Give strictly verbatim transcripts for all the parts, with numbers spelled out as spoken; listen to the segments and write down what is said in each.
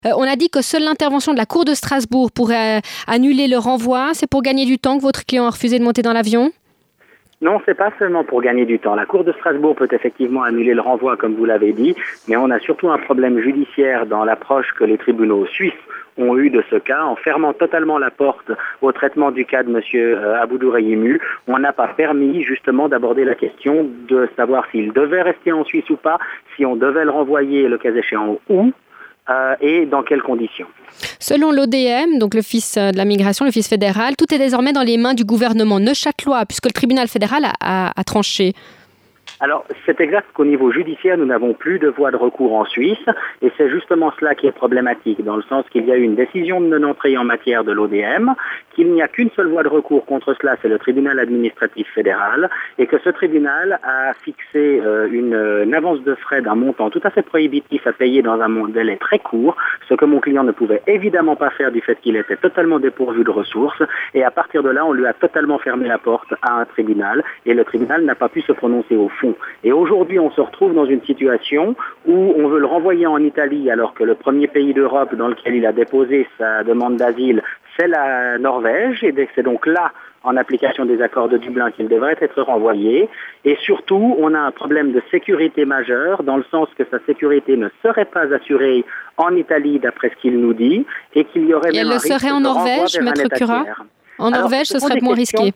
Euh, on a dit que seule l'intervention de la Cour de Strasbourg pourrait euh, annuler le renvoi. C'est pour gagner du temps que votre client a refusé de monter dans l'avion ? Non, c'est pas seulement pour gagner du temps. La Cour de Strasbourg peut effectivement annuler le renvoi, comme vous l'avez dit, mais on a surtout un problème judiciaire dans l'approche que les tribunaux suisses ont eu de ce cas. En fermant totalement la porte au traitement du cas de M. Euh, Aboudourahimu, on n'a pas permis justement d'aborder la question de savoir s'il devait rester en Suisse ou pas, si on devait le renvoyer, le cas échéant, où euh, et dans quelles conditions. Selon l'O D M, donc l'Office de la migration, l'Office fédéral, tout est désormais dans les mains du gouvernement neuchâtelois, puisque le tribunal fédéral a, a, a tranché. Alors, c'est exact qu'au niveau judiciaire, nous n'avons plus de voie de recours en Suisse, et c'est justement cela qui est problématique, dans le sens qu'il y a eu une décision de non-entrée en matière de l'O D M, qu'il n'y a qu'une seule voie de recours contre cela, c'est le tribunal administratif fédéral, et que ce tribunal a fixé euh, une, une avance de frais d'un montant tout à fait prohibitif à payer dans un délai très court, ce que mon client ne pouvait évidemment pas faire du fait qu'il était totalement dépourvu de ressources, et à partir de là, on lui a totalement fermé la porte à un tribunal, et le tribunal n'a pas pu se prononcer au fond. Et aujourd'hui, on se retrouve dans une situation où on veut le renvoyer en Italie alors que le premier pays d'Europe dans lequel il a déposé sa demande d'asile, c'est la Norvège. Et c'est donc là, en application des accords de Dublin, qu'il devrait être renvoyé. Et surtout, on a un problème de sécurité majeur, dans le sens que sa sécurité ne serait pas assurée en Italie, d'après ce qu'il nous dit, et qu'il y aurait et même elle un le risque serait en de Norvège, renvoi vers Maître un État Curat tiers. En Norvège, Alors, ce serait moins risqué.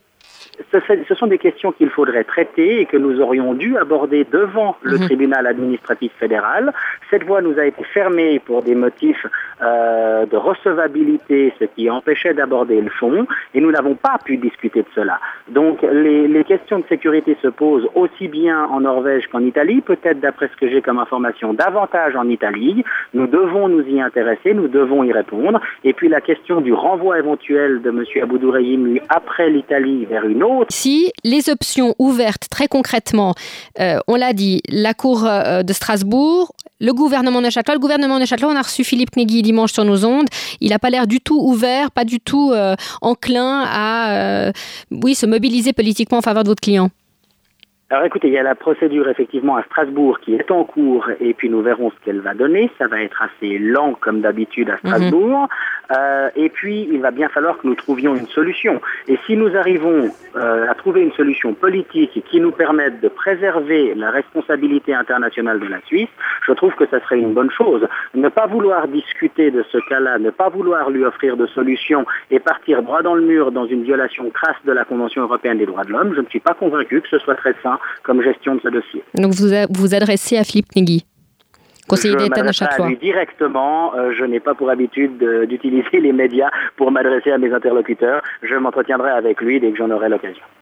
Ce sont des questions qu'il faudrait traiter et que nous aurions dû aborder devant le mmh. tribunal administratif fédéral. Cette voie nous a été fermée pour des motifs euh, de recevabilité, ce qui empêchait d'aborder le fond, et nous n'avons pas pu discuter de cela. Donc les, les questions de sécurité se posent aussi bien en Norvège qu'en Italie, peut-être d'après ce que j'ai comme information, davantage en Italie. Nous devons nous y intéresser, nous devons y répondre. Et puis la question du renvoi éventuel de M. Aboudourahimu après l'Italie vers une autre. Ici, les options ouvertes, très concrètement, euh, on l'a dit, la Cour euh, de Strasbourg, le gouvernement neuchâtelois. Le gouvernement neuchâtelois, on a reçu Philippe Knegui dimanche sur nos ondes. Il n'a pas l'air du tout ouvert, pas du tout euh, enclin à euh, oui, se mobiliser politiquement en faveur de votre client. Alors écoutez, il y a la procédure effectivement à Strasbourg qui est en cours et puis nous verrons ce qu'elle va donner. Ça va être assez lent comme d'habitude à Strasbourg. Mmh. Euh, et puis il va bien falloir que nous trouvions une solution. Et si nous arrivons euh, à trouver une solution politique qui nous permette de préserver la responsabilité internationale de la Suisse, je trouve que ça serait une bonne chose. Ne pas vouloir discuter de ce cas-là, ne pas vouloir lui offrir de solution et partir droit dans le mur dans une violation crasse de la Convention européenne des droits de l'homme, je ne suis pas convaincu que ce soit très sain comme gestion de ce dossier. Donc vous vous adressez à Philippe Knegui, conseiller d'État neuchâtelois. Je m'adresse à lui directement. Euh, je n'ai pas pour habitude de, d'utiliser les médias pour m'adresser à mes interlocuteurs. Je m'entretiendrai avec lui dès que j'en aurai l'occasion.